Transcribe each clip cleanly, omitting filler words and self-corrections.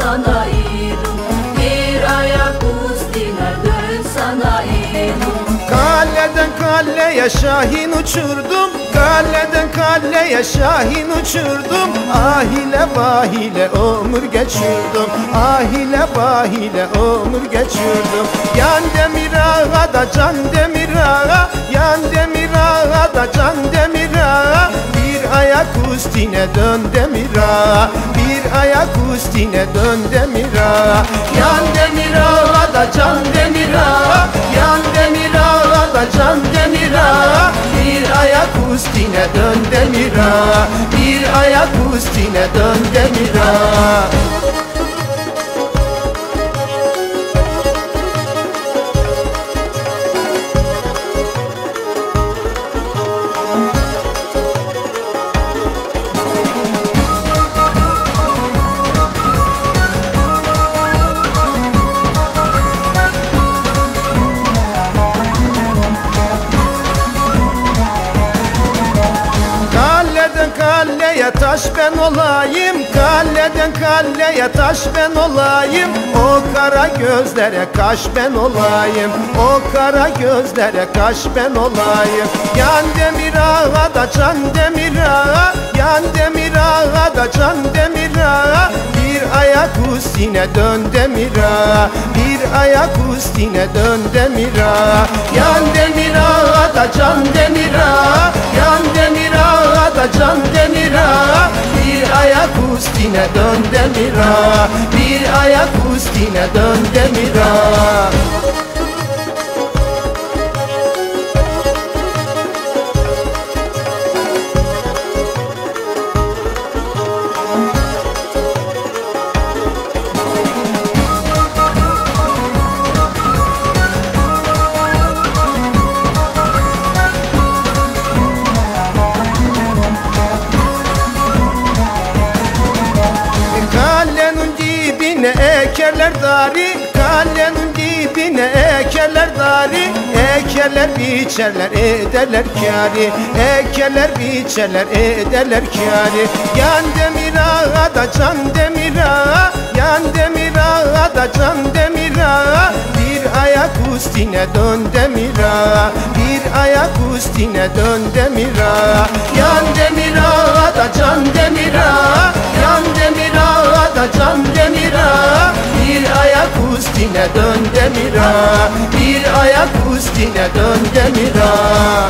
sana idum, bir ayak üstüne dön sana idum. Kaleden kaleye şahin uçurdum, kaleden kaleye şahin uçurdum. Ahile vahile ömür geçirdim, ahile vahile ömür geçirdim. Yan demir ağa da can demir ağa, yan demir ağa da can demir ağa. Bir ayak üstüne dön demir ağa, bir ayak üstüne dön demir ağa. Yan demir ağa da can demir ağa, yan demir ağa da can demir ağa. Bir ayak üstüne dön demir ağa, bir ayak üstüne dön demir ağa. Kaleye taş ben olayım, kaleden kaleye taş ben olayım. O kara gözlere kaş ben olayım, o kara gözlere kaş ben olayım. Yan demir ağa da can demir ağa, yan demir ağa da can demir ağa. Bir ayak üstüne dön demir ağa, bir ayak üstüne dön demir ağa. Yan demir ağa da can demir ağa, yan demir ağa da can demir ağa. Bir ayak üstüne dön demir ağa, bir ayak üstüne dön demir ağa. Kalenin dibine ekerler dari, kalenin dibine ekerler dari. Ekerler biçerler ederler kâri, ekerler biçerler ederler kâri. Yan demir ağa da can demir ağa, yan demir ağa da can demir ağa. Bir ayak üstüne dön demir ağa, bir ayak üstüne dön demir ağa. Yan demir ağa da can demir ağa, yan demir ağa da can demir ağa. Bir ayak üstüne dön demir ağa, bir ayak üstüne dön demir ağa.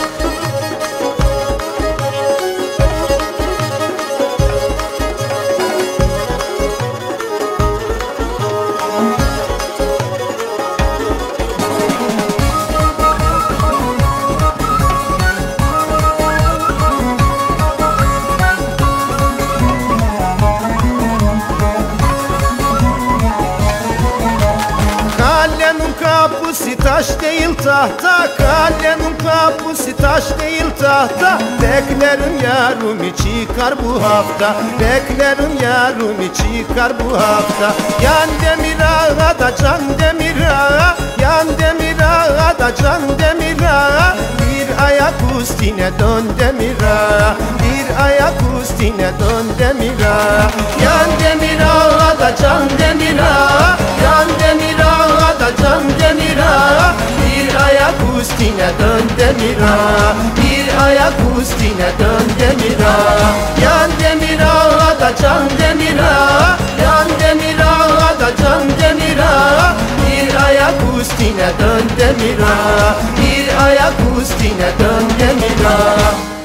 Kalenin kapısı taş değil tahta, kalenin kapısı taş değil tahta. Beklerim yarımı çıkar bu hafta, beklerim yarımı çıkar bu hafta. Yan demir ağa da can demir ağa, yan demir ağa da can demir ağa. Bir ayak üstüne dön demir ağa, bir ayak üstüne dön demir ağa. Yan demir ağa da can demir ağa, yan demir ağa da can demir ağa. Bir ayak üstüne dön demir ağa, bir ayak üstüne dön demir ağa. Yan demir ağa da can demir ağa, yan demir ağa da can demir ağa. Bir ayak üstüne dön demir ağa, bir ayak üstüne dön demir ağa.